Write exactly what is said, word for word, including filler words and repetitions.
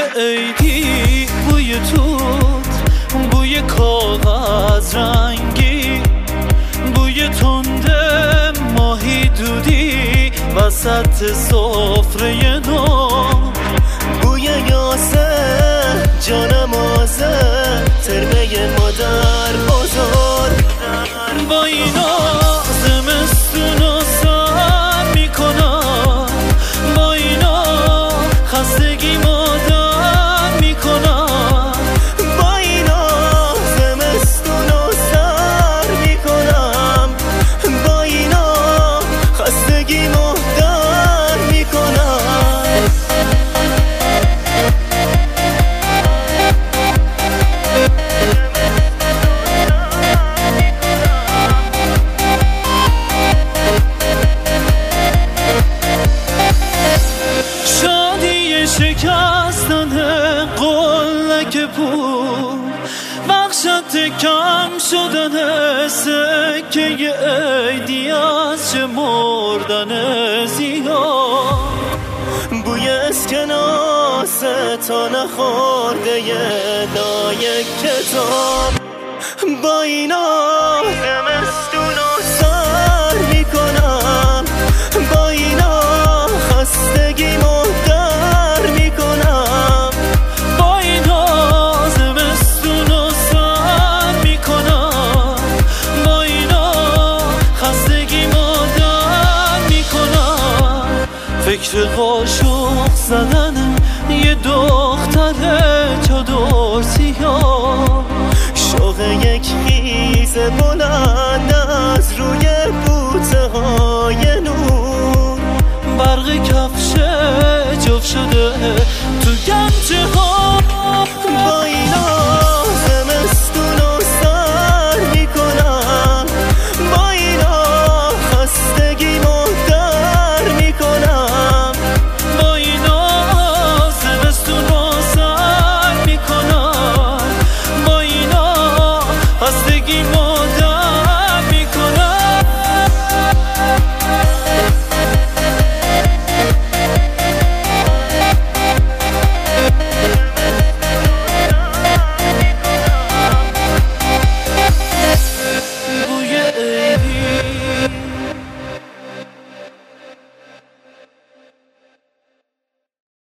عیدی، بوی توت، بوی کاغذ رنگی، بوی تند ماهی دودی وسط سفره نو، بوی یاسه جانم آزه ترمه مادر بزرگ. با اینا زمستون رو سر میکنم، با اینا خستگی مادر میکنم، با اینا زمستون رو سر میکنم، با اینا خستگی مادر میکنم. شکستن قلک پول، بخشت کم شدن سکه عیدی از چه مردن زیاد. بوی اسکناس تا نخورده لای کتاب، با اینا زمستون رو سر میکنم، با اینا خستگی مادر میکنم، با اینا زمستون رو سر میکنم، با اینا خستگی مادر میکنم. فکر قاشق زدن یه دختر چادر سیاه، شوق یک خیز بلند از روی بوته های نور، برق کفش جفت شده تو گنجه ها